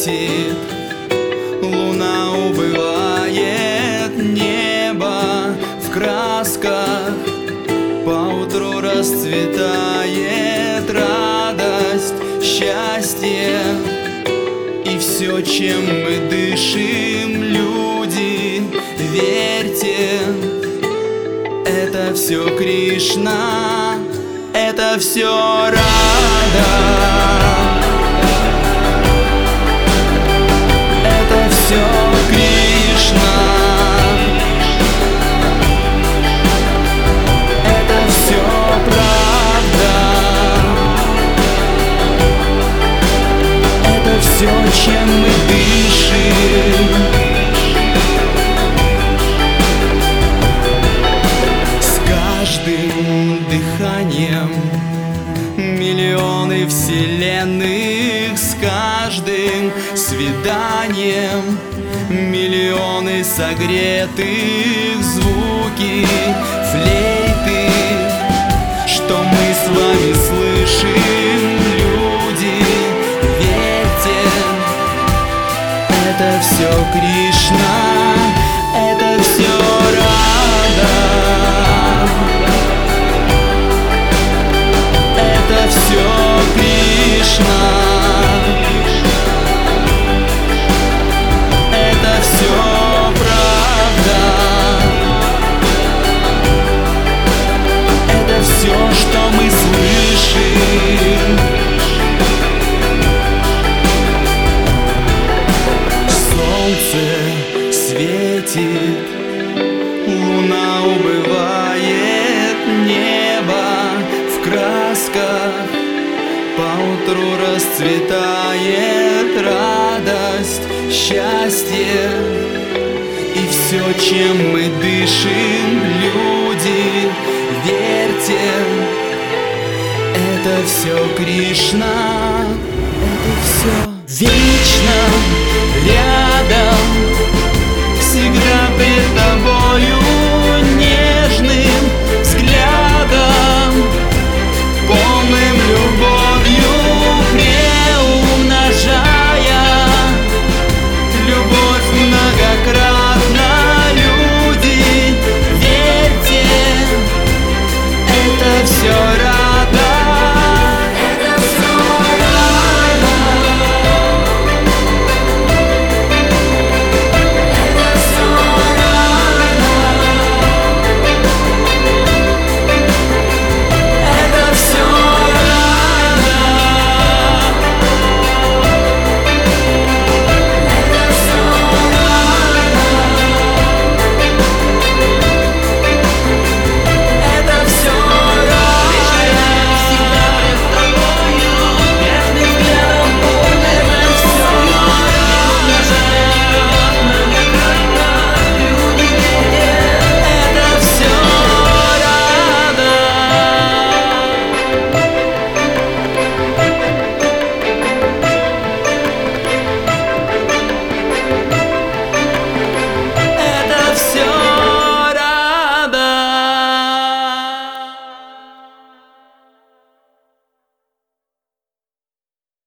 светит, луна убывает, небо в красках, поутру расцветает радость, счастье. И все, чем мы дышим, люди, верьте, это все Кришна, это все Рада. Это все Кришна, это все правда, это все, чем мы дышим. С каждым дыханием миллионы вселенных, с каждым свиданием миллионы согретых, звуки флейты, что мы с вами слышим, люди, верьте, это все Кришна, это все Рада. Это все Кришна, это все правда, это все, что мы слышим. Солнце светит, луна убывает, небо в красках, поутру расцветает радость, счастье. И все, чем мы дышим, люди, верьте, это все Кришна, это все вечно рядом.